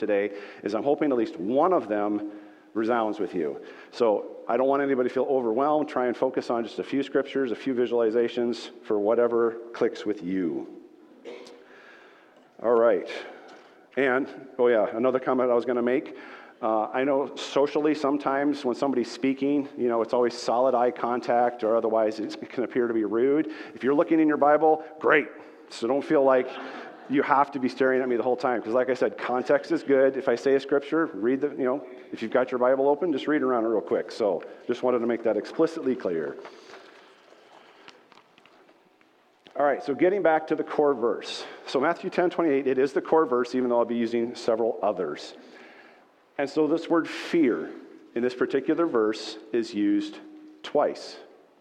today is I'm hoping at least one of them resounds with you. So I don't want anybody to feel overwhelmed. Try and focus on just a few scriptures, a few visualizations for whatever clicks with you. All right. And, another comment I was going to make. I know socially sometimes when somebody's speaking, it's always solid eye contact or otherwise it can appear to be rude. If you're looking in your Bible, great. So don't feel like you have to be staring at me the whole time. Because like I said, context is good. If I say a scripture, read if you've got your Bible open, just read around it real quick. So just wanted to make that explicitly clear. All right, so getting back to the core verse. So Matthew 10:28, it is the core verse, even though I'll be using several others. And so this word fear in this particular verse is used twice.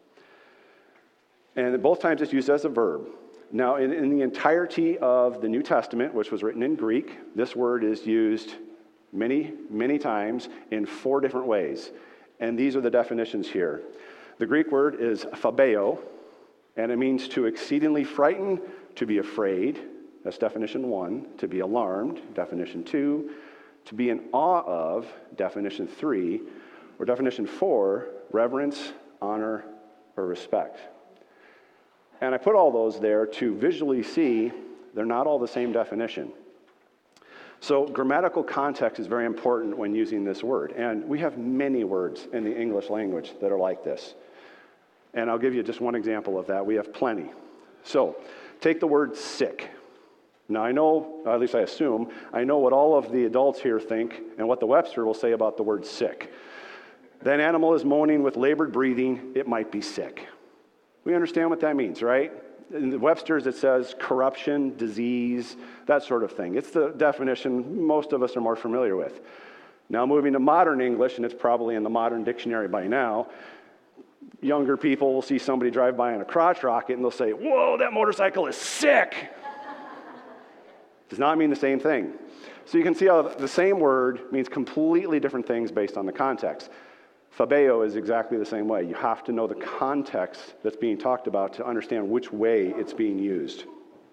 And both times it's used as a verb. Now, in the entirety of the New Testament, which was written in Greek, this word is used many, many times in 4 different ways. And these are the definitions here. The Greek word is phobeo, and it means to exceedingly frighten, to be afraid. That's definition 1. To be alarmed, definition 2. To be in awe of, definition 3. Or definition 4, reverence, honor, or respect. And I put all those there to visually see they're not all the same definition. So grammatical context is very important when using this word. And we have many words in the English language that are like this. And I'll give you just one example of that. We have plenty. So take the word sick. Now I know, or at least I assume, I know what all of the adults here think and what the Webster will say about the word sick. That animal is moaning with labored breathing, it might be sick. We understand what that means, right? In the Webster's, it says corruption, disease, that sort of thing. It's the definition most of us are more familiar with. Now moving to modern English, and it's probably in the modern dictionary by now, younger people will see somebody drive by in a crotch rocket and they'll say, "Whoa, that motorcycle is sick." Does not mean the same thing. So you can see how the same word means completely different things based on the context. Phobeo is exactly the same way. You have to know the context that's being talked about to understand which way it's being used.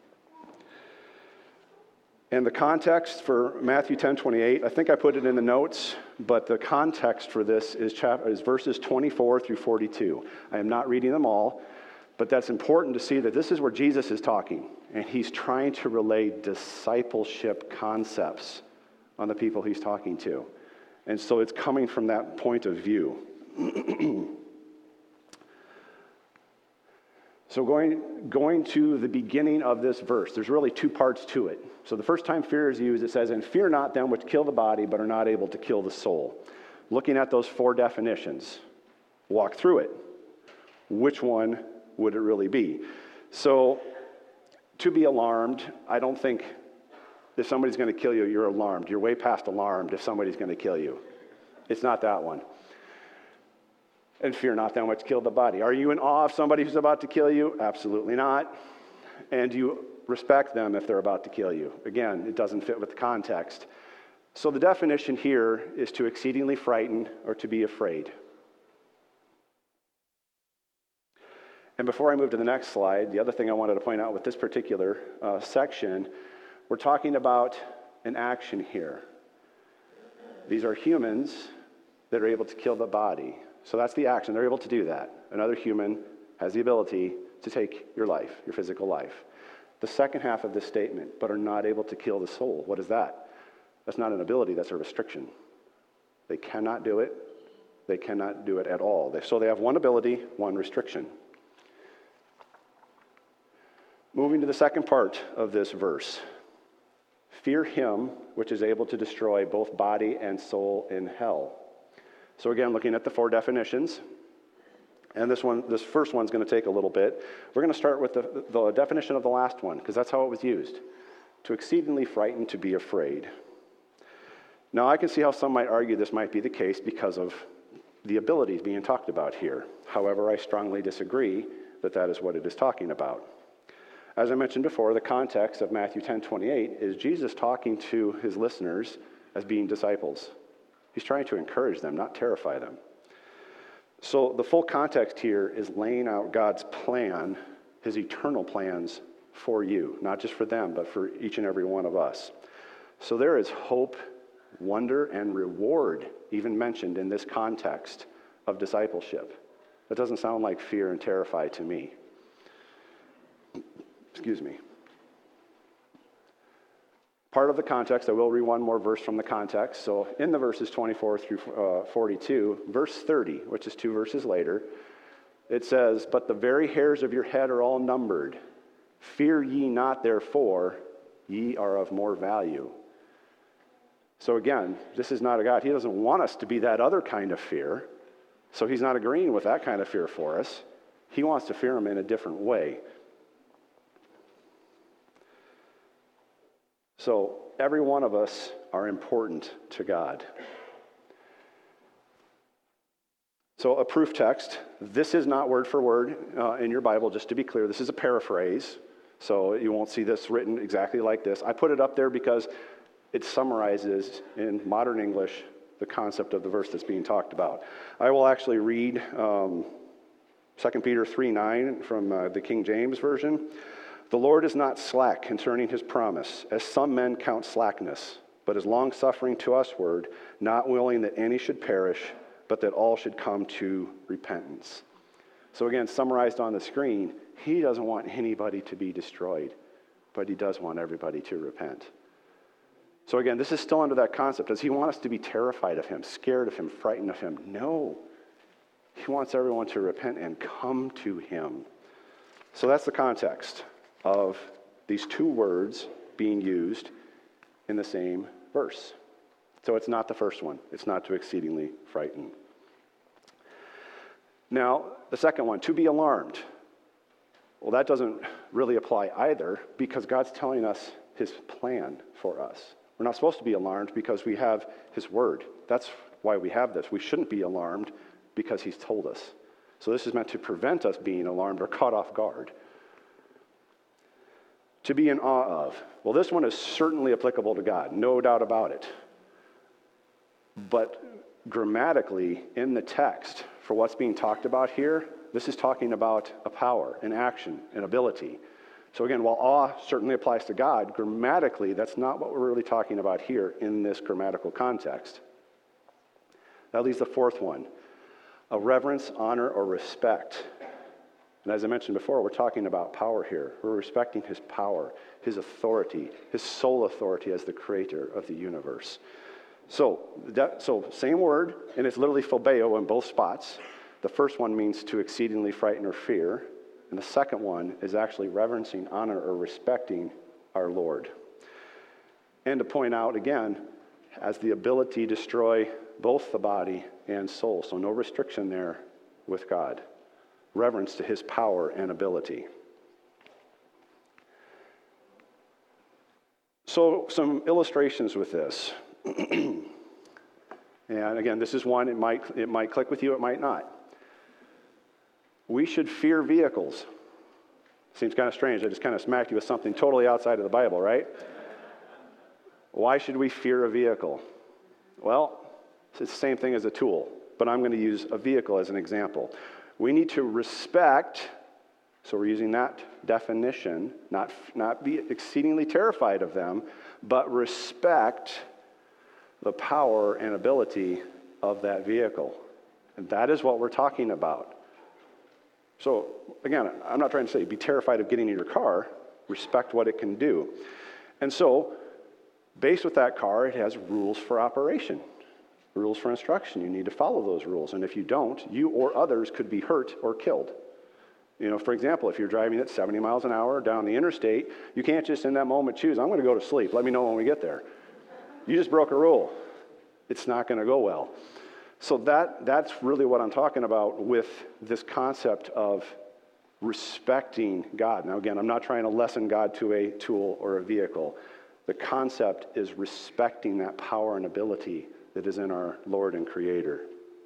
And the context for Matthew 10:28, I think I put it in the notes, but the context for this is verses 24 through 42. I am not reading them all, but that's important to see that this is where Jesus is talking, and he's trying to relay discipleship concepts on the people he's talking to. And so it's coming from that point of view. So going to the beginning of this verse, there's really 2 parts to it. So the first time fear is used, it says, "And fear not them which kill the body, but are not able to kill the soul." Looking at those 4 definitions, walk through it. Which one would it really be? So to be alarmed, I don't think if somebody's going to kill you, you're alarmed. You're way past alarmed if somebody's going to kill you. It's not that one. And fear not them which kill the body. Are you in awe of somebody who's about to kill you? Absolutely not. And you respect them if they're about to kill you. Again, it doesn't fit with the context. So the definition here is to exceedingly frighten or to be afraid. And before I move to the next slide, the other thing I wanted to point out with this particular section, we're talking about an action here. These are humans that are able to kill the body. So that's the action. They're able to do that. Another human has the ability to take your life, your physical life. The second half of this statement, but are not able to kill the soul. What is that? That's not an ability, that's a restriction. They cannot do it. They cannot do it at all. So they have one ability, one restriction. Moving to the second part of this verse. Fear him which is able to destroy both body and soul in hell. So again, looking at the 4 definitions, and this first one's going to take a little bit. We're going to start with the definition of the last one, because that's how it was used. To exceedingly frighten, to be afraid. Now I can see how some might argue this might be the case because of the abilities being talked about here. However, I strongly disagree that that is what it is talking about. As I mentioned before, the context of Matthew 10:28 is Jesus talking to his listeners as being disciples. He's trying to encourage them, not terrify them. So the full context here is laying out God's plan, his eternal plans for you, not just for them, but for each and every one of us. So there is hope wonder, and reward even mentioned in this context of discipleship. That doesn't sound like fear and terrify to me. Excuse me. Part of the context, I will read one more verse from the context. So in the verses 24 through 42, verse 30, which is 2 verses later, it says, "But the very hairs of your head are all numbered. Fear ye not, therefore, ye are of more value." So again, this is not a God. He doesn't want us to be that other kind of fear. So he's not agreeing with that kind of fear for us. He wants to fear him in a different way. So every one of us are important to God. So a proof text. This is not word for word in your Bible, just to be clear. This is a paraphrase. So you won't see this written exactly like this. I put it up there because it summarizes in modern English the concept of the verse that's being talked about. I will actually read 2 Peter 3:9 from the King James Version. "The Lord is not slack concerning his promise, as some men count slackness, but is long-suffering to usward, not willing that any should perish, but that all should come to repentance." So again, summarized on the screen, he doesn't want anybody to be destroyed, but he does want everybody to repent. So again, this is still under that concept. Does he want us to be terrified of him, scared of him, frightened of him? No. He wants everyone to repent and come to him. So that's the context of these 2 words being used in the same verse. So it's not the first one. It's not to exceedingly frighten. Now, the second one, to be alarmed. Well, that doesn't really apply either, because God's telling us his plan for us. We're not supposed to be alarmed because we have his word. That's why we have this. We shouldn't be alarmed because he's told us. So this is meant to prevent us being alarmed or caught off guard. To be in awe of. Well, this one is certainly applicable to God, no doubt about it. But grammatically, in the text, for what's being talked about here, this is talking about a power, an action, an ability. So again, while awe certainly applies to God, grammatically, that's not what we're really talking about here in this grammatical context. That leaves the fourth one, a reverence, honor, or respect. And as I mentioned before, we're talking about power here. We're respecting his power, his authority, his sole authority as the creator of the universe. So same word, and it's literally phobeo in both spots. The first one means to exceedingly frighten or fear. And the second one is actually reverencing, honor, or respecting our Lord. And to point out again, has the ability to destroy both the body and soul. So no restriction there with God. Reverence to his power and ability. So some illustrations with this. And again, this is one, it might click with you, it might not. We should fear vehicles. Seems kind of strange. I just kind of smacked you with something totally outside of the Bible, right? Why should we fear a vehicle? Well, it's the same thing as a tool, but I'm going to use a vehicle as an example. We need to respect, so we're using that definition, not be exceedingly terrified of them, but respect the power and ability of that vehicle. And that is what we're talking about. So, again, I'm not trying to say be terrified of getting in your car. Respect what it can do. And so, based with that car, it has rules for operation, rules for instruction. You need to follow those rules. And if you don't, you or others could be hurt or killed. You know, for example, if you're driving at 70 miles an hour down the interstate, you can't just in that moment choose, I'm going to go to sleep. Let me know when we get there. You just broke a rule. It's not going to go well. So that's really what I'm talking about with this concept of respecting God. Now again, I'm not trying to lessen God to a tool or a vehicle. The concept is respecting that power and ability that is in our Lord and Creator.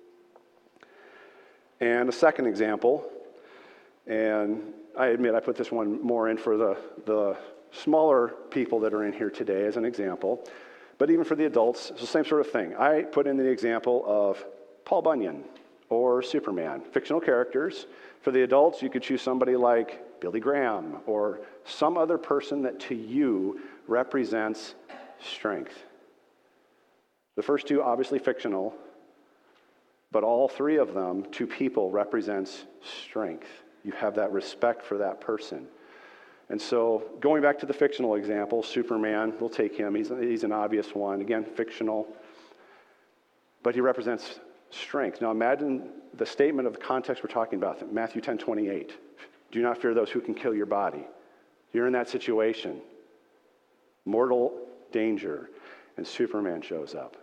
And a second example, and I admit I put this one more in for the smaller people that are in here today as an example. But even for the adults, it's the same sort of thing. I put in the example of Paul Bunyan or Superman, fictional characters. For the adults, you could choose somebody like Billy Graham or some other person that to you represents strength. The first two, obviously fictional, but all three of them to people represents strength. You have that respect for that person. And so going back to the fictional example, Superman, we'll take him. He's an obvious one. Again, fictional. But he represents strength. Now imagine the statement of the context we're talking about, Matthew 10:28. Do not fear those who can kill your body. You're in that situation. Mortal danger. And Superman shows up.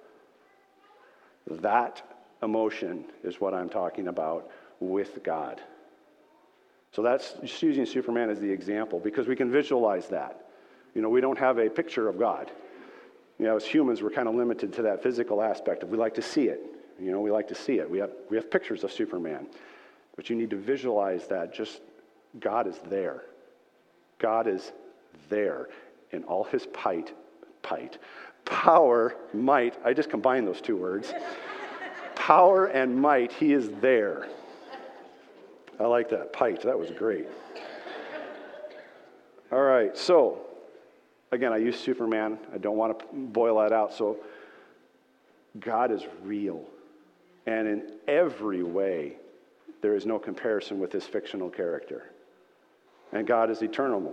That emotion is what I'm talking about with God. So that's just using Superman as the example because we can visualize that. We don't have a picture of God. As humans, we're kind of limited to that physical aspect of we like to see it. We like to see it. We have pictures of Superman. But you need to visualize that just God is there. God is there in all his power, might. I just combined those two words. Power and might, he is there. I like that. That was great. All right, so, again, I use Superman. I don't want to boil that out. So, God is real. And in every way, there is no comparison with this fictional character. And God is eternal.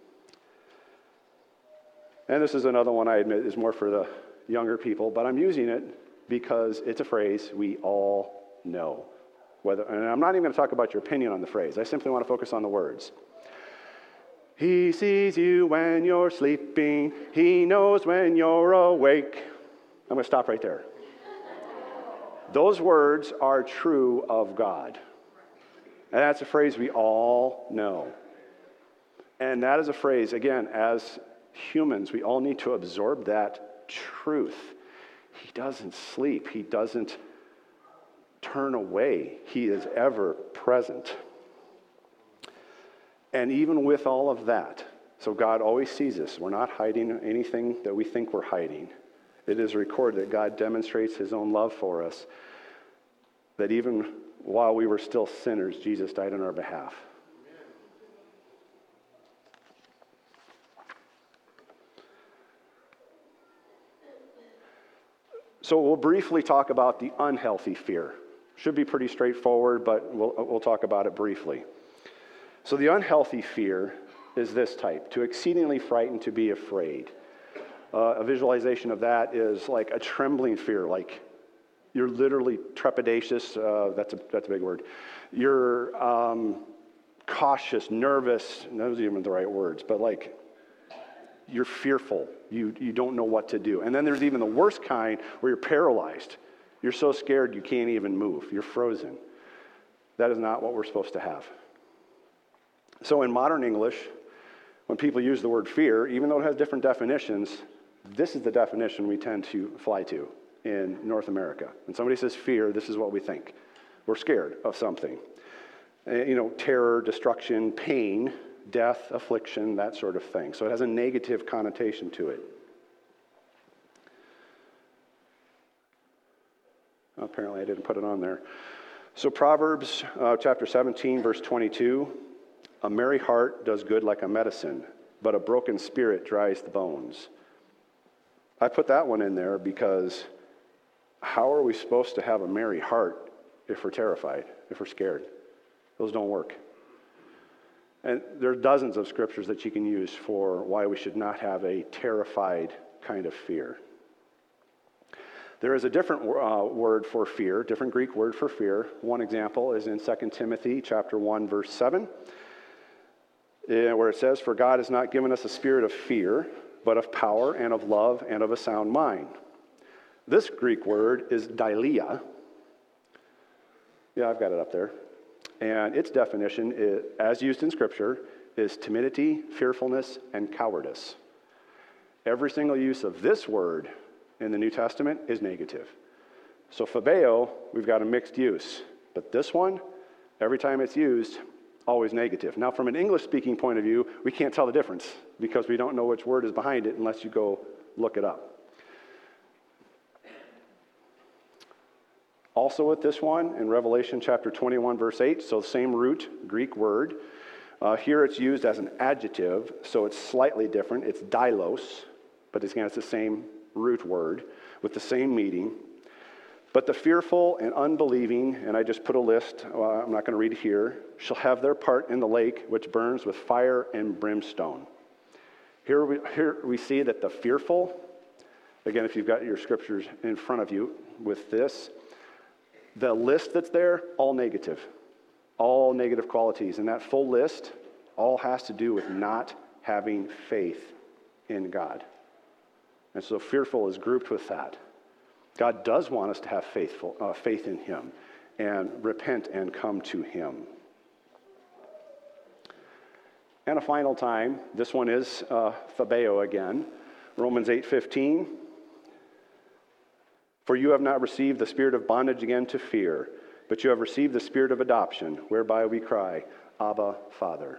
And this is another one I admit is more for the younger people, but I'm using it because it's a phrase we all know. And I'm not even going to talk about your opinion on the phrase. I simply want to focus on the words. He sees you when you're sleeping. He knows when you're awake. I'm going to stop right there. Those words are true of God. And that's a phrase we all know. And that is a phrase, again, as humans, we all need to absorb that truth. He doesn't sleep. He doesn't turn away. He is ever present. And even with all of that, so God always sees us. We're not hiding anything that we think we're hiding. It is recorded that God demonstrates his own love for us, that even while we were still sinners, Jesus died on our behalf. So we'll briefly talk about the unhealthy fear. Should be pretty straightforward, but we'll talk about it briefly. So the unhealthy fear is this type: to exceedingly frighten, to be afraid. A visualization of that is like a trembling fear, like you're literally trepidatious. That's a big word. You're cautious, nervous. Those aren't even the right words, but like you're fearful. You don't know what to do. And then there's even the worst kind where you're paralyzed. You're so scared you can't even move. You're frozen. That is not what we're supposed to have. So in modern English, when people use the word fear, even though it has different definitions, this is the definition we tend to fly to in North America. When somebody says fear, this is what we think. We're scared of something. Terror, destruction, pain, death, affliction, that sort of thing. So it has a negative connotation to it. Apparently I didn't put it on there. So Proverbs chapter 17, verse 22, a merry heart does good like a medicine, but a broken spirit dries the bones. I put that one in there because how are we supposed to have a merry heart if we're terrified, if we're scared? Those don't work. And there are dozens of scriptures that you can use for why we should not have a terrified kind of fear. There is a different word for fear, different Greek word for fear. One example is in 2 Timothy chapter 1, verse 7, where it says, "For God has not given us a spirit of fear, but of power and of love and of a sound mind." This Greek word is dileia. Yeah, I've got it up there. And its definition, as used in Scripture, is timidity, fearfulness, and cowardice. Every single use of this word in the New Testament is negative. So phobeo, we've got a mixed use. But this one, every time it's used, always negative. Now, from an English-speaking point of view, we can't tell the difference because we don't know which word is behind it unless you go look it up. Also with this one, in Revelation chapter 21, verse 8, so same root, Greek word. Here it's used as an adjective, so it's slightly different. It's dilos, but again, it's the same root word with the same meaning. But the fearful and unbelieving, and I just put a list, I'm not going to read it here, shall have their part in the lake which burns with fire and brimstone. Here we see that the fearful, again, if you've got your scriptures in front of you with this, the list that's there, all negative qualities. And that full list all has to do with not having faith in God. And so fearful is grouped with that. God does want us to have faith in him and repent and come to him. And a final time, this one is phobeo again. Romans 8:15. For you have not received the spirit of bondage again to fear, but you have received the spirit of adoption, whereby we cry, Abba, Father.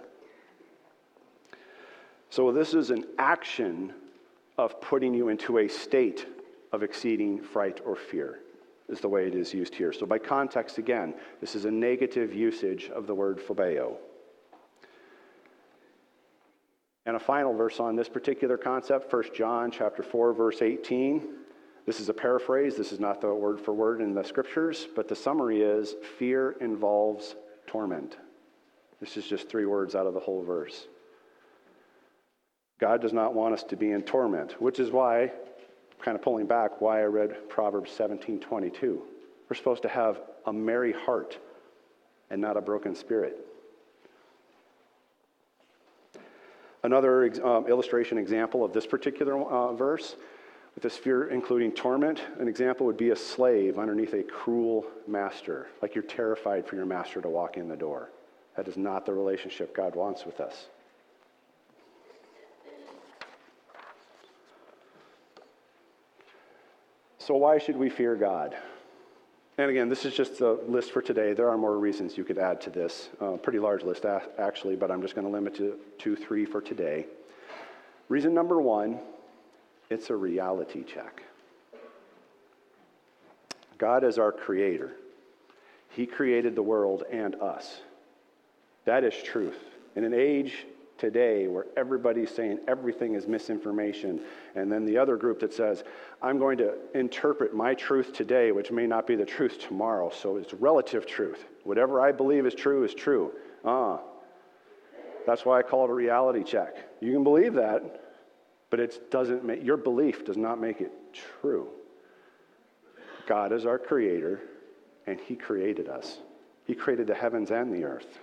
So this is an action of putting you into a state of exceeding fright or fear, is the way it is used here. So by context, again, this is a negative usage of the word phobeo. And a final verse on this particular concept, 1 John chapter 4, verse 18. This is a paraphrase. This is not the word for word in the scriptures, but the summary is, fear involves torment. This is just 3 words out of the whole verse. God does not want us to be in torment, which is why, kind of pulling back, why I read Proverbs 17:22. We're supposed to have a merry heart and not a broken spirit. Another illustration example of this particular verse, with this fear including torment, an example would be a slave underneath a cruel master, like you're terrified for your master to walk in the door. That is not the relationship God wants with us. So why should we fear God? And again, this is just the list for today. There are more reasons you could add to this. Pretty large list, actually, but I'm just going to limit it to 3 for today. Reason number 1, it's a reality check. God is our creator. He created the world and us. That is truth. In an age today where everybody's saying everything is misinformation, and then the other group that says, I'm going to interpret my truth today, which may not be the truth tomorrow, so it's relative truth. Whatever I believe is true is true. That's why I call it a reality check. You can believe that, but your belief does not make it true. God is our creator, and he created us. He created the heavens and the earth.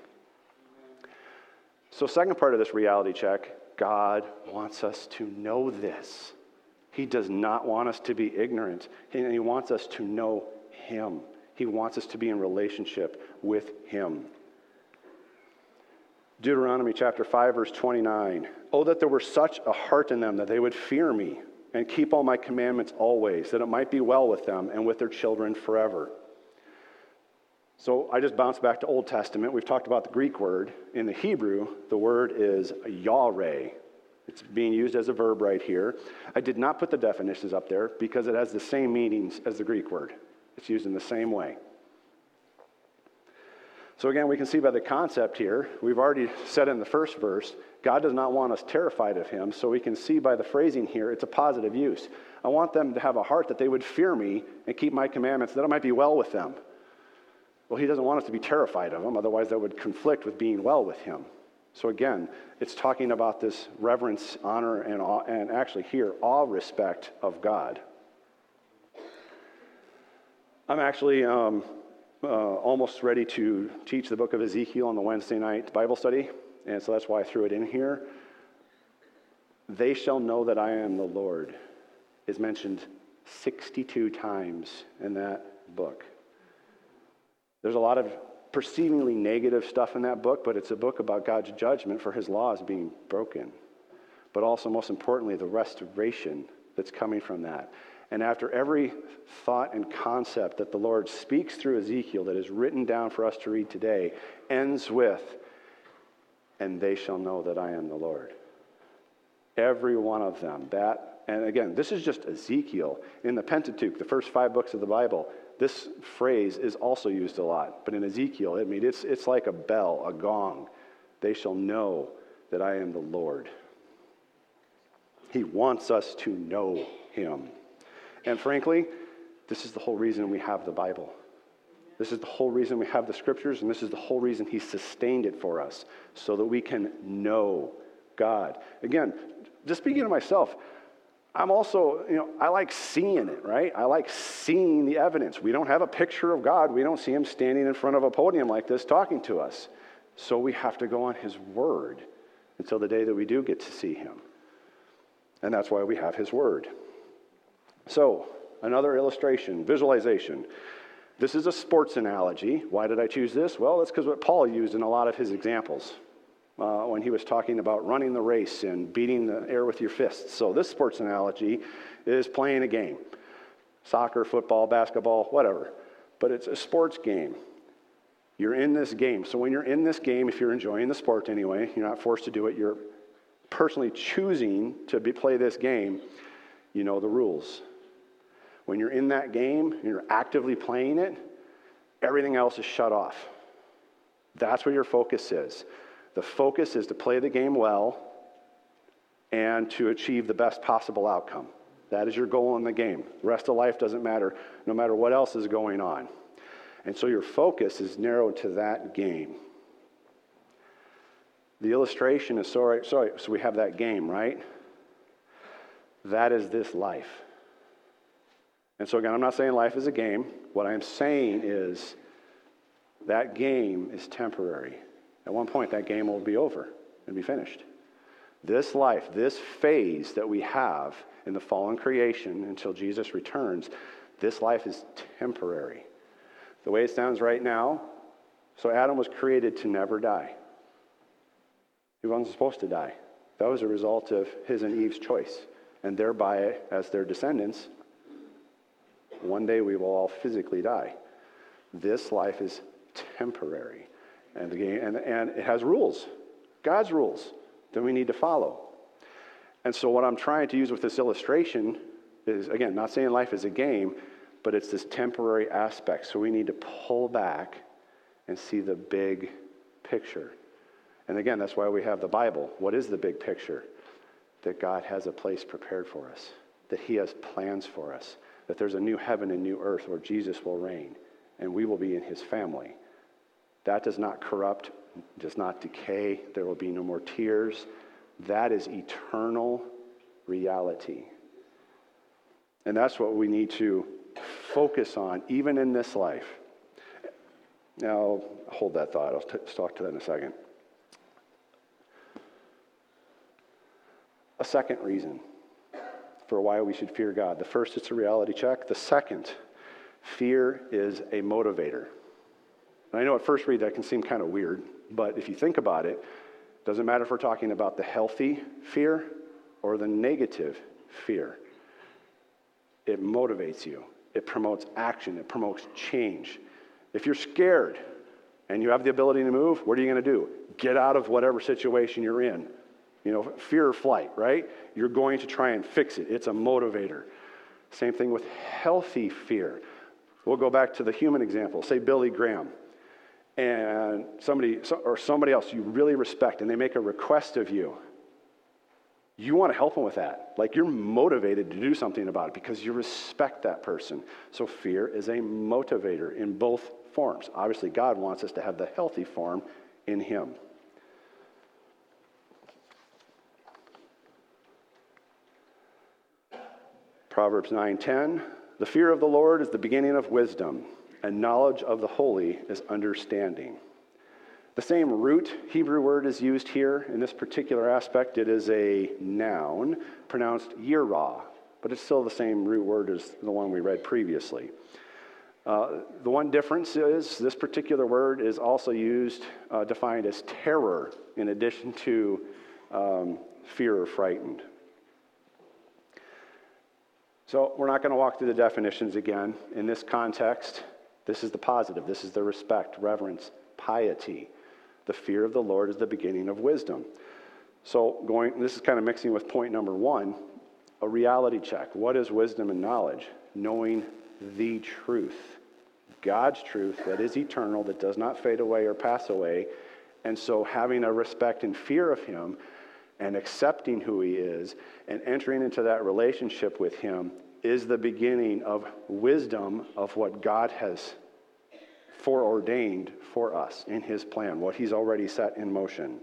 So second part of this reality check, God wants us to know this. He does not want us to be ignorant. He wants us to know him. He wants us to be in relationship with him. Deuteronomy chapter 5, verse 29. Oh, that there were such a heart in them that they would fear me and keep all my commandments always, that it might be well with them and with their children forever. So I just bounced back to Old Testament. We've talked about the Greek word. In the Hebrew, the word is yareh. It's being used as a verb right here. I did not put the definitions up there because it has the same meanings as the Greek word. It's used in the same way. So again, we can see by the concept here, we've already said in the first verse, God does not want us terrified of him, so we can see by the phrasing here, it's a positive use. I want them to have a heart that they would fear me and keep my commandments, that it might be well with them. Well, he doesn't want us to be terrified of him, otherwise that would conflict with being well with him. So again, it's talking about this reverence, honor, and awe, and actually here, awe, respect of God. I'm actually almost ready to teach the book of Ezekiel on the Wednesday night Bible study, and so that's why I threw it in here. They shall know that I am the Lord is mentioned 62 times in that book. There's a lot of perceivingly negative stuff in that book, but it's a book about God's judgment for his laws being broken. But also, most importantly, the restoration that's coming from that. And after every thought and concept that the Lord speaks through Ezekiel that is written down for us to read today, ends with, and they shall know that I am the Lord. Every one of them. And again, this is just Ezekiel. In the Pentateuch, the first 5 books of the Bible, this phrase is also used a lot. But in Ezekiel, it's like a bell, a gong. They shall know that I am the Lord. He wants us to know him. And frankly, this is the whole reason we have the Bible. This is the whole reason we have the scriptures, and this is the whole reason he sustained it for us, so that we can know God. Again, just speaking to myself, I'm also, I like seeing it, right? I like seeing the evidence. We don't have a picture of God. We don't see him standing in front of a podium like this talking to us. So we have to go on his word until the day that we do get to see him. And that's why we have his word. So, another illustration, visualization. This is a sports analogy. Why did I choose this? Well, that's because what Paul used in a lot of his examples when he was talking about running the race and beating the air with your fists. So this sports analogy is playing a game. Soccer, football, basketball, whatever. But it's a sports game. You're in this game. So when you're in this game, if you're enjoying the sport anyway, you're not forced to do it, you're personally choosing to play this game, you know the rules. When you're in that game and you're actively playing it, everything else is shut off. That's where your focus is. The focus is to play the game well and to achieve the best possible outcome. That is your goal in the game. The rest of life doesn't matter, no matter what else is going on. And so your focus is narrowed to that game. The illustration is, so we have that game, right? That is this life. And so again, I'm not saying life is a game. What I'm saying is that game is temporary. At one point, that game will be over and be finished. This life, this phase that we have in the fallen creation until Jesus returns, this life is temporary. The way it stands right now, so Adam was created to never die. He wasn't supposed to die. That was a result of his and Eve's choice. And thereby, as their descendants, one day we will all physically die. This life is temporary. And it has rules, God's rules, that we need to follow. And so what I'm trying to use with this illustration is, again, not saying life is a game, but it's this temporary aspect. So we need to pull back and see the big picture. And again, that's why we have the Bible. What is the big picture? That God has a place prepared for us, that he has plans for us, that there's a new heaven and new earth where Jesus will reign, and we will be in his family. That does not corrupt, does not decay. There will be no more tears. That is eternal reality. And that's what we need to focus on, even in this life. Now, hold that thought. I'll talk to that in a second. A second reason for why we should fear God. The first, it's a reality check. The second, fear is a motivator. And I know at first read that can seem kind of weird, but if you think about it, it doesn't matter if we're talking about the healthy fear or the negative fear. It motivates you. It promotes action. It promotes change. If you're scared and you have the ability to move, what are you going to do? Get out of whatever situation you're in. Fear or flight, right? You're going to try and fix it. It's a motivator. Same thing with healthy fear. We'll go back to the human example. Say Billy Graham. And somebody else you really respect, and they make a request of you. You want to help them with that. Like, you're motivated to do something about it because you respect that person. So fear is a motivator in both forms. Obviously, God wants us to have the healthy form in him. Proverbs 9:10, the fear of the Lord is the beginning of wisdom, and knowledge of the holy is understanding. The same root Hebrew word is used here in this particular aspect. It is a noun pronounced yirah, but it's still the same root word as the one we read previously. The one difference is this particular word is also used, defined as terror, in addition to fear or frightened. So we're not going to walk through the definitions again. In this context, this is the positive. This is the respect, reverence, piety. The fear of the Lord is the beginning of wisdom. So this is kind of mixing with point number 1, a reality check. What is wisdom and knowledge? Knowing the truth. God's truth that is eternal, that does not fade away or pass away. And so having a respect and fear of him and accepting who he is and entering into that relationship with him is the beginning of wisdom of what God has foreordained for us in his plan, what he's already set in motion.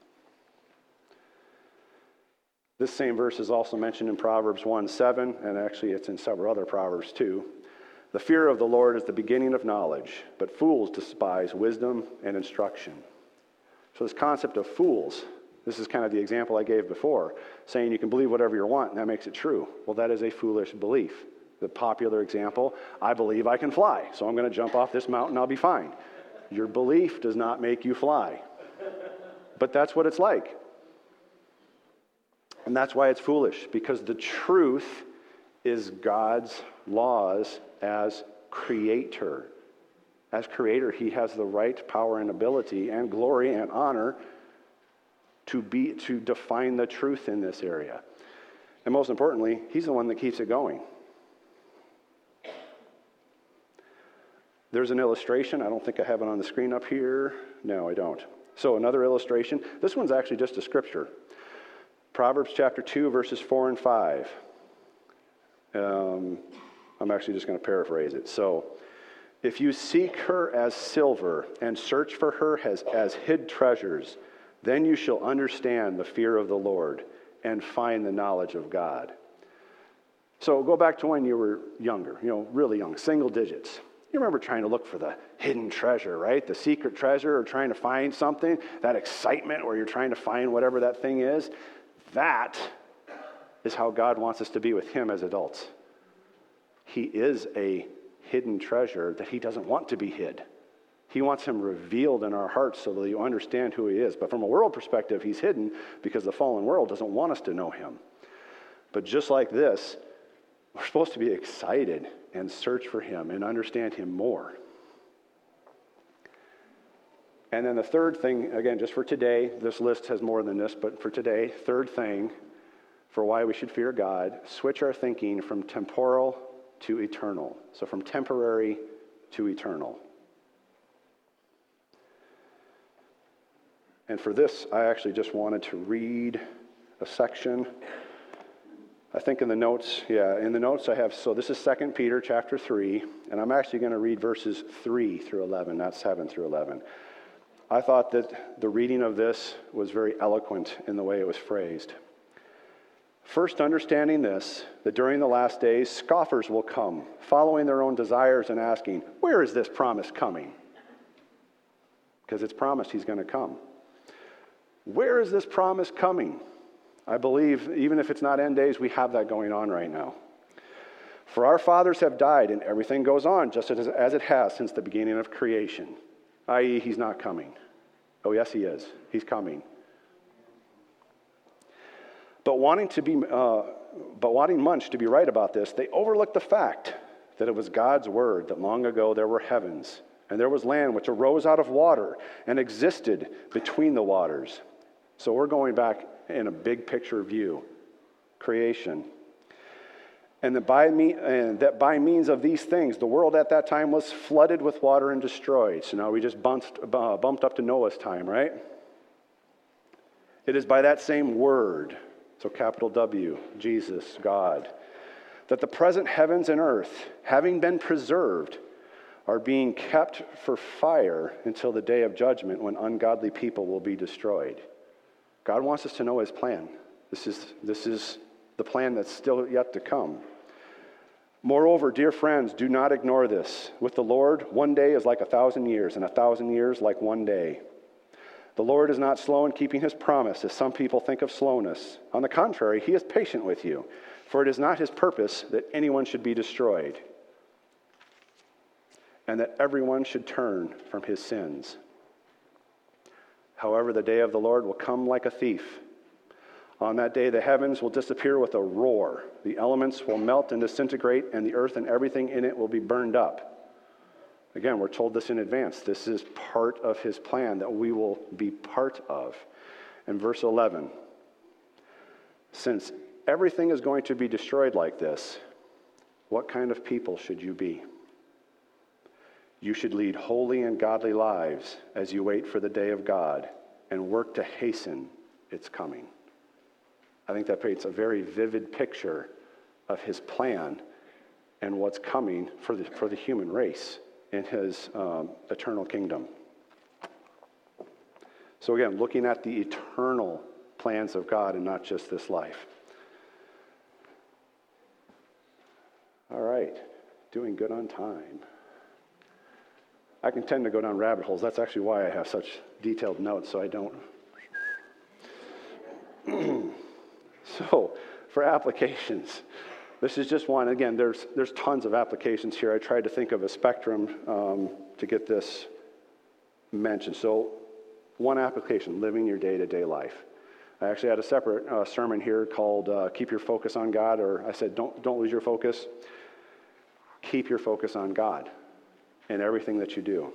This same verse is also mentioned in Proverbs 1:7, and actually it's in several other Proverbs too. The fear of the Lord is the beginning of knowledge, but fools despise wisdom and instruction. So this concept of fools, this is kind of the example I gave before, saying you can believe whatever you want and that makes it true. Well, that is a foolish belief. The popular example, I believe I can fly, so I'm going to jump off this mountain, I'll be fine. Your belief does not make you fly. But that's what it's like. And that's why it's foolish, because the truth is God's laws as creator. As creator, he has the right, power, and ability, and glory and honor to define the truth in this area. And most importantly, he's the one that keeps it going. There's an illustration. I don't think I have it on the screen up here. No, I don't. So another illustration. This one's actually just a scripture. Proverbs chapter 2, verses 4 and 5. I'm actually just going to paraphrase it. So, if you seek her as silver and search for her as hid treasures, then you shall understand the fear of the Lord and find the knowledge of God. So go back to when you were younger, really young, single digits. You remember trying to look for the hidden treasure, right? The secret treasure, or trying to find something, that excitement where you're trying to find whatever that thing is. That is how God wants us to be with him as adults. He is a hidden treasure that he doesn't want to be hid. He wants him revealed in our hearts so that you understand who he is. But from a world perspective, he's hidden because the fallen world doesn't want us to know him. But just like this, we're supposed to be excited and search for him and understand him more. And then the third thing, again, just for today, this list has more than this, but for today, third thing for why we should fear God, switch our thinking from temporal to eternal. So from temporary to eternal. And for this, I actually just wanted to read a section. I think in the notes I have, so this is 2 Peter chapter 3, and I'm actually going to read verses 3 through 11, not 7 through 11. I thought that the reading of this was very eloquent in the way it was phrased. First, understanding this, that during the last days, scoffers will come, following their own desires and asking, where is this promise coming? Because it's promised he's going to come. Where is this promise coming? I believe, even if it's not end days, we have that going on right now. For our fathers have died, and everything goes on just as it has since the beginning of creation, i.e., he's not coming. Oh, yes, he is. He's coming. But wanting much to be right about this, they overlooked the fact that it was God's word that long ago there were heavens, and there was land which arose out of water and existed between the waters. So we're going back in a big picture view, creation. And that by means of these things, the world at that time was flooded with water and destroyed. So now we just bumped up to Noah's time, right? It is by that same word, so capital W, Jesus, God, that the present heavens and earth, having been preserved, are being kept for fire until the day of judgment when ungodly people will be destroyed. God wants us to know his plan. This is the plan that's still yet to come. Moreover, dear friends, do not ignore this. With the Lord, one day is like 1,000 years, and 1,000 years like one day. The Lord is not slow in keeping his promise, as some people think of slowness. On the contrary, he is patient with you, for it is not his purpose that anyone should be destroyed, and that everyone should turn from his sins. However, the day of the Lord will come like a thief. On that day, the heavens will disappear with a roar. The elements will melt and disintegrate, and the earth and everything in it will be burned up. Again, we're told this in advance. This is part of his plan that we will be part of. In verse 11, since everything is going to be destroyed like this, what kind of people should you be? You should lead holy and godly lives as you wait for the day of God and work to hasten its coming. I think that paints a very vivid picture of his plan and what's coming for the human race in his eternal kingdom. So again, looking at the eternal plans of God and not just this life. All right, doing good on time. I can tend to go down rabbit holes. That's actually why I have such detailed notes, so I don't. So, for applications, this is just one. Again, there's tons of applications here. I tried to think of a spectrum to get this mentioned. So, one application, living your day-to-day life. I actually had a separate sermon here called Keep Your Focus on God, or I said don't lose your focus. Keep your focus on God in everything that you do.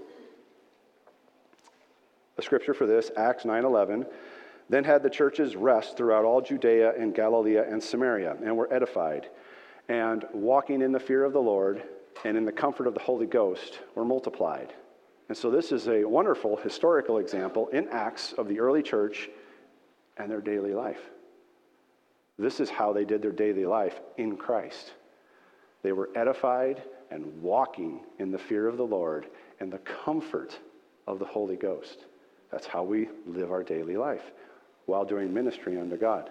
The scripture for this, Acts 9:11, then had the churches rest throughout all Judea and Galilee and Samaria, and were edified, and walking in the fear of the Lord and in the comfort of the Holy Ghost were multiplied. And so this is a wonderful historical example in Acts of the early church and their daily life. This is how they did their daily life in Christ. They were edified and walking in the fear of the Lord and the comfort of the Holy Ghost. That's how we live our daily life while doing ministry unto God.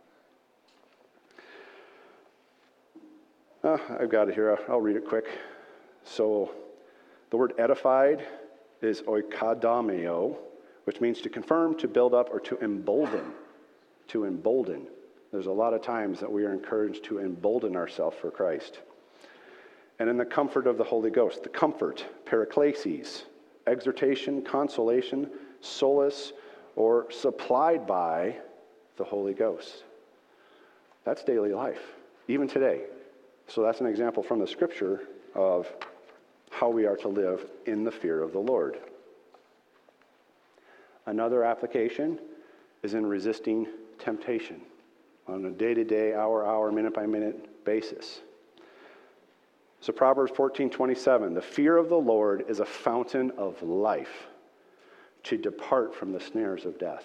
I've got it here. I'll read it quick. So the word edified is oikadameo, which means to confirm, to build up, or to embolden. To embolden. There's a lot of times that we are encouraged to embolden ourselves for Christ. And in the comfort of the Holy Ghost. The comfort, paraklesis, exhortation, consolation, solace, or supplied by the Holy Ghost. That's daily life, even today. So that's an example from the scripture of how we are to live in the fear of the Lord. Another application is in resisting temptation on a day-to-day, hour-hour, minute-by-minute basis. So Proverbs 14:27, the fear of the Lord is a fountain of life, to depart from the snares of death.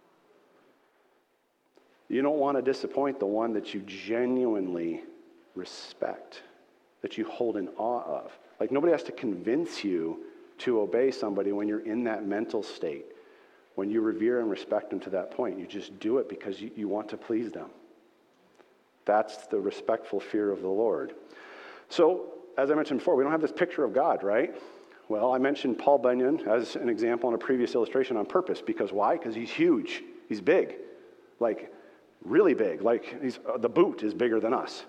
You don't want to disappoint the one that you genuinely respect, that you hold in awe of. Like, nobody has to convince you to obey somebody when you're in that mental state. When you revere and respect them to that point, you just do it because you want to please them. That's the respectful fear of the Lord. So, as I mentioned before, we don't have this picture of God, right? Well, I mentioned Paul Bunyan as an example in a previous illustration on purpose. Because why? Because he's huge. He's big. Like, really big. Like, the boot is bigger than us.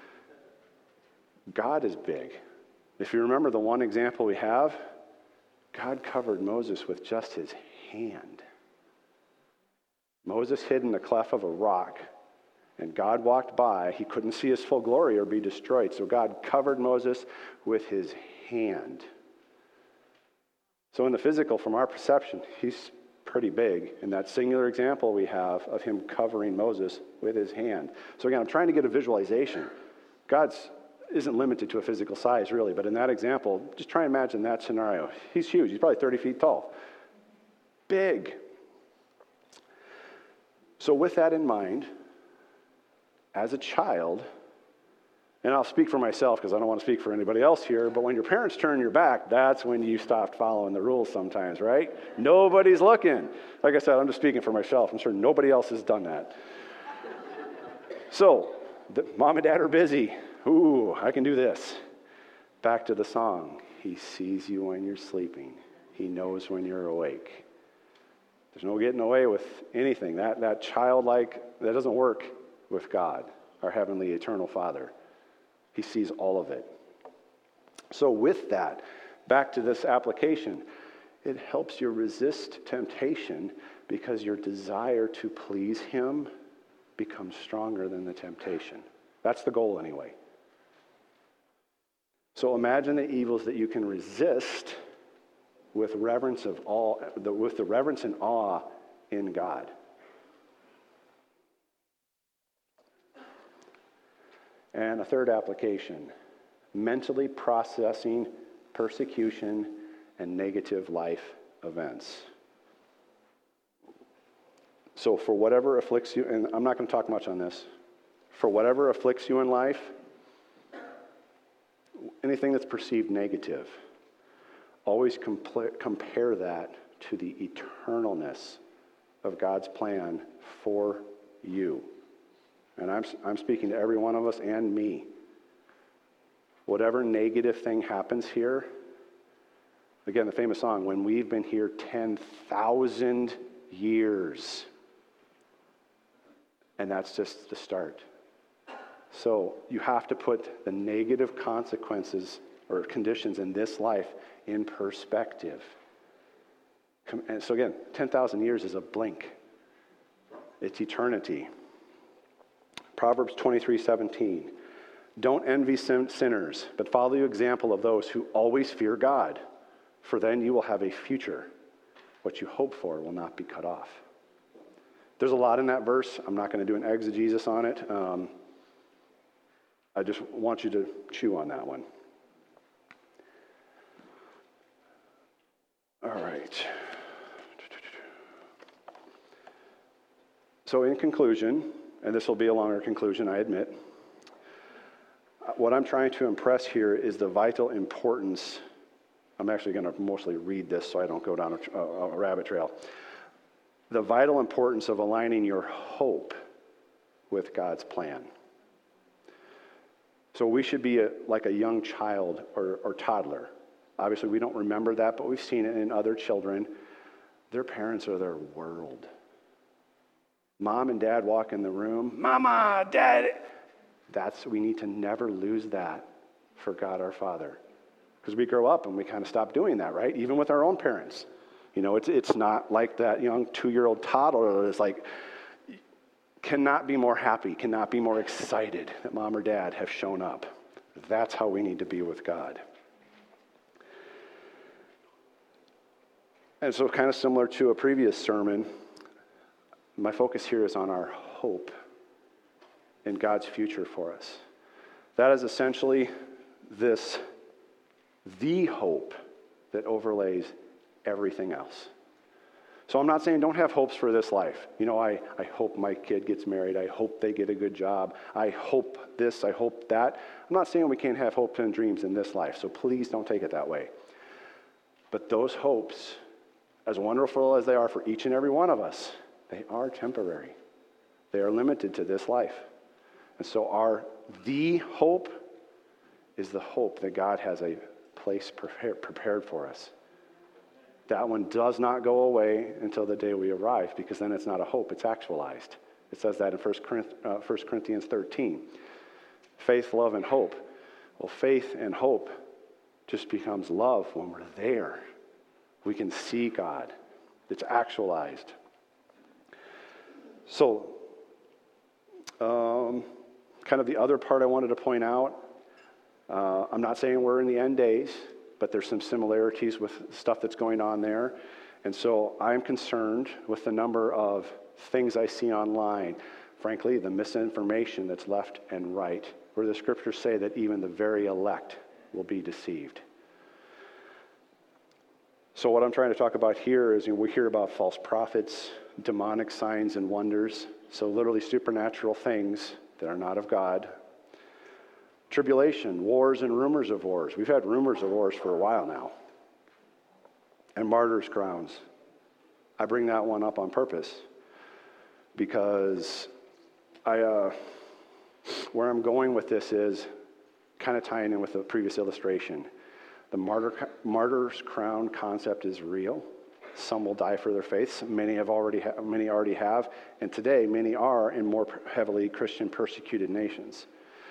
God is big. If you remember the one example we have, God covered Moses with just his hand. Moses hid in the cleft of a rock, and God walked by. He couldn't see his full glory or be destroyed, so God covered Moses with his hand. So in the physical, from our perception, he's pretty big. In that singular example we have of him covering Moses with his hand. So again, I'm trying to get a visualization. God's isn't limited to a physical size, really, but in that example, just try and imagine that scenario. He's huge. He's probably 30 feet tall. Big. So with that in mind, as a child, and I'll speak for myself because I don't want to speak for anybody else here, but when your parents turn your back, that's when you stopped following the rules sometimes, right? Nobody's looking. Like I said, I'm just speaking for myself. I'm sure nobody else has done that. So, mom and dad are busy. Ooh, I can do this. Back to the song. He sees you when you're sleeping. He knows when you're awake. There's no getting away with anything. That childlike, that doesn't work with God, our heavenly eternal Father. He sees all of it. So with that, back to this application, it helps you resist temptation because your desire to please him becomes stronger than the temptation. That's the goal anyway. So imagine the evils that you can resist with reverence of awe, with the reverence and awe in God. And a third application, mentally processing persecution and negative life events. So for whatever afflicts you, and I'm not going to talk much on this, for whatever afflicts you in life, anything that's perceived negative, always compare that to the eternalness of God's plan for you. And I'm speaking to every one of us and me. Whatever negative thing happens here, again, the famous song, when we've been here 10,000 years. And that's just the start. So you have to put the negative consequences or conditions in this life in perspective. And so again, 10,000 years is a blink. It's eternity. Proverbs 23:17. Don't envy sinners, but follow the example of those who always fear God, for then you will have a future. What you hope for will not be cut off. There's a lot in that verse. I'm not going to do an exegesis on it. I just want you to chew on that one. All right. So in conclusion, and this will be a longer conclusion, I admit, what I'm trying to impress here is the vital importance. I'm actually going to mostly read this so I don't go down a rabbit trail. The vital importance of aligning your hope with God's plan. So we should be like a young child or toddler. Obviously, we don't remember that, but we've seen it in other children. Their parents are their world. Mom and dad walk in the room. Mama, Dad. We need to never lose that for God our Father. Because we grow up and we kind of stop doing that, right? Even with our own parents. You know, it's not like that young 2-year-old toddler that's like, cannot be more happy, cannot be more excited that mom or dad have shown up. That's how we need to be with God. And so kind of similar to a previous sermon, my focus here is on our hope in God's future for us. That is essentially the hope that overlays everything else. So I'm not saying don't have hopes for this life. You know, I hope my kid gets married. I hope they get a good job. I hope this, I hope that. I'm not saying we can't have hopes and dreams in this life, so please don't take it that way. But those hopes, as wonderful as they are for each and every one of us, they are temporary. They are limited to this life. And so the hope is the hope that God has a place prepared for us. That one does not go away until the day we arrive, because then it's not a hope, it's actualized. It says that in 1 Corinthians 13. Faith, love, and hope. Well, faith and hope just becomes love when we're there. We can see God. It's actualized. So, kind of the other part I wanted to point out, I'm not saying we're in the end days, but there's some similarities with stuff that's going on there. And so I'm concerned with the number of things I see online. Frankly, the misinformation that's left and right, where the scriptures say that even the very elect will be deceived. So what I'm trying to talk about here is, we hear about false prophets, demonic signs and wonders, so literally supernatural things that are not of God. Tribulation, wars and rumors of wars. We've had rumors of wars for a while now. And martyrs' crowns. I bring that one up on purpose because where I'm going with this is kind of tying in with the previous illustration. The martyr's crown concept is real. Some will die for their faiths. Many already have, and today many are in more heavily Christian persecuted nations.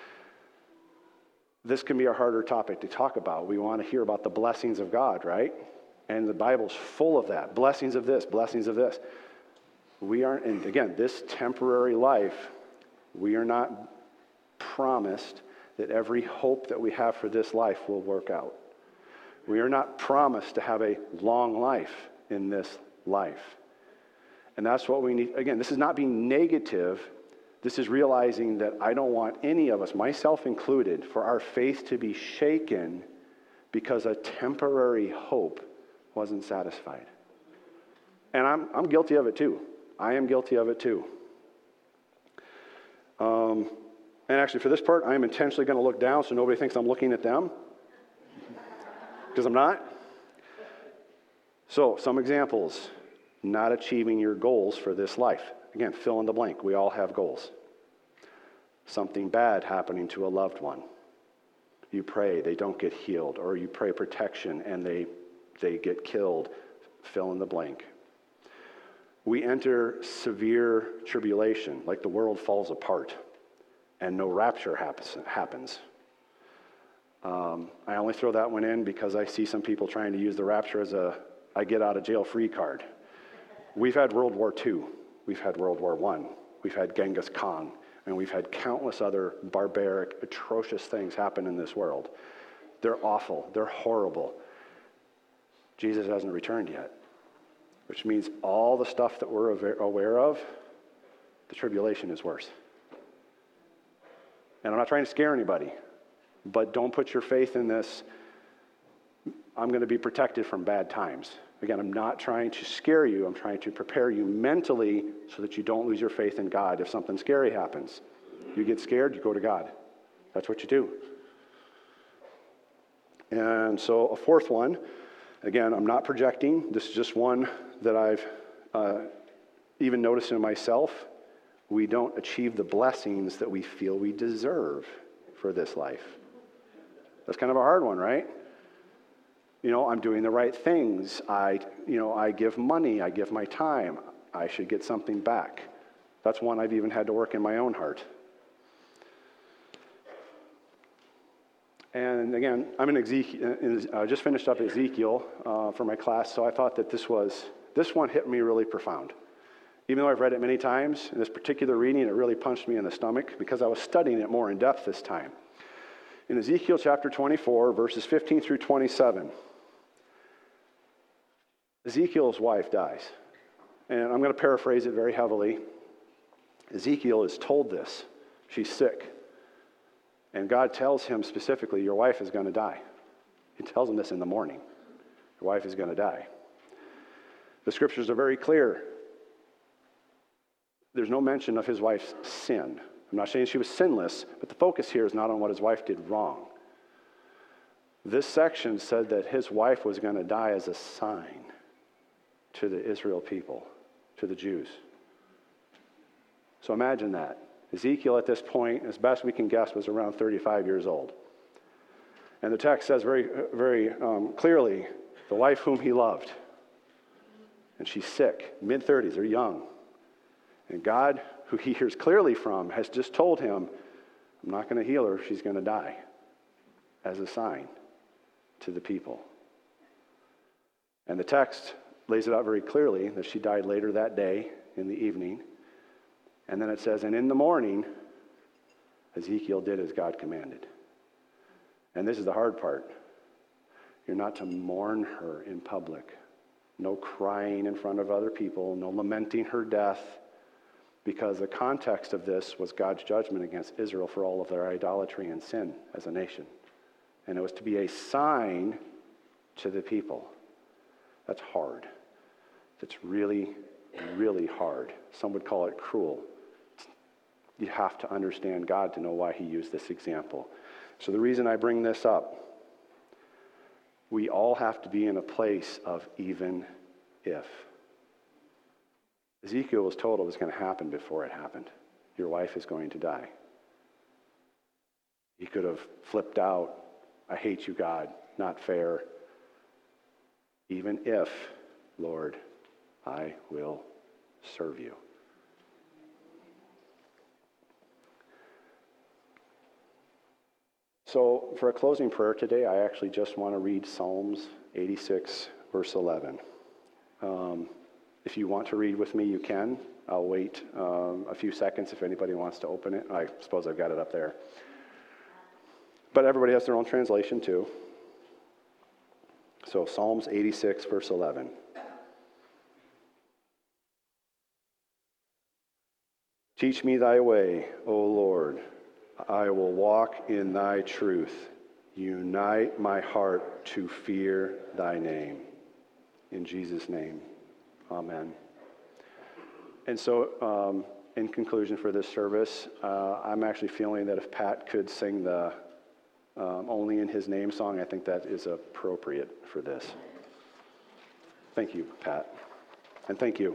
This can be a harder topic to talk about. We want to hear about the blessings of God, right? And the Bible's full of that. Blessings of this, blessings of this. We aren't, and again, this temporary life, we are not promised that every hope that we have for this life will work out. We are not promised to have a long life in this life. And that's what we need. Again, this is not being negative. This is realizing that I don't want any of us, myself included, for our faith to be shaken because a temporary hope wasn't satisfied. And I'm guilty of it too. I am guilty of it too. And actually for this part, I am intentionally going to look down so nobody thinks I'm looking at them. Because I'm not. So, some examples. Not achieving your goals for this life. Again, fill in the blank. We all have goals. Something bad happening to a loved one. You pray, they don't get healed. Or you pray protection and they get killed. Fill in the blank. We enter severe tribulation, like the world falls apart and no rapture happens. I only throw that one in because I see some people trying to use the rapture as a I get out of jail free card. We've had World War II. We've had World War I. We've had Genghis Khan. And we've had countless other barbaric, atrocious things happen in this world. They're awful. They're horrible. Jesus hasn't returned yet, which means all the stuff that we're aware of, the tribulation is worse. And I'm not trying to scare anybody, but don't put your faith in this, I'm going to be protected from bad times. Again, I'm not trying to scare you. I'm trying to prepare you mentally so that you don't lose your faith in God if something scary happens. You get scared, you go to God. That's what you do. And so a fourth one, again, I'm not projecting. This is just one that I've even noticed in myself. We don't achieve the blessings that we feel we deserve for this life. That's kind of a hard one, right? I'm doing the right things. I give money. I give my time. I should get something back. That's one I've even had to work in my own heart. And again, I'm in Ezekiel. I just finished up Ezekiel for my class, so I thought that this one hit me really profound. Even though I've read it many times, in this particular reading, it really punched me in the stomach because I was studying it more in depth this time. In Ezekiel chapter 24, verses 15 through 27, Ezekiel's wife dies. And I'm going to paraphrase it very heavily. Ezekiel is told this. She's sick. And God tells him specifically, your wife is going to die. He tells him this in the morning. Your wife is going to die. The scriptures are very clear. There's no mention of his wife's sin. I'm not saying she was sinless, but the focus here is not on what his wife did wrong. This section said that his wife was going to die as a sign to the Israel people, to the Jews. So imagine that. Ezekiel at this point, as best we can guess, was around 35 years old. And the text says very, very clearly, the wife whom he loved. And she's sick, mid-30s, or young. And God, who he hears clearly from, has just told him, I'm not going to heal her, she's going to die, as a sign to the people. And the text lays it out very clearly that she died later that day in the evening. And then it says, and in the morning, Ezekiel did as God commanded. And this is the hard part. You're not to mourn her in public. No crying in front of other people, no lamenting her death, because the context of this was God's judgment against Israel for all of their idolatry and sin as a nation. And it was to be a sign to the people. That's hard. That's really, really hard. Some would call it cruel. You have to understand God to know why he used this example. So the reason I bring this up, we all have to be in a place of even if. Ezekiel was told it was going to happen before it happened. Your wife is going to die. He could have flipped out, I hate you, God, not fair. Even if, Lord, I will serve you. So for a closing prayer today, I actually just want to read Psalms 86, verse 11. If you want to read with me, you can. I'll wait a few seconds if anybody wants to open it. I suppose I've got it up there. But everybody has their own translation too. So Psalms 86, verse 11. Teach me thy way, O Lord. I will walk in thy truth. Unite my heart to fear thy name. In Jesus' name, amen. And so, in conclusion for this service, I'm actually feeling that if Pat could sing the only in his name song, I think that is appropriate for this. Thank you, Pat. And thank you.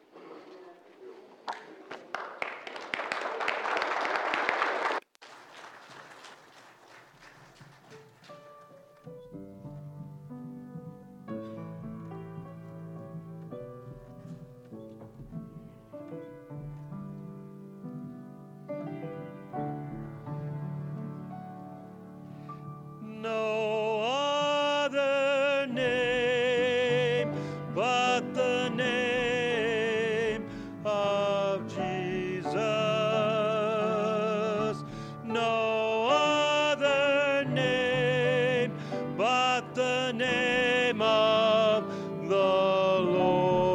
No other name but the name of Jesus. No other name but the name of the Lord.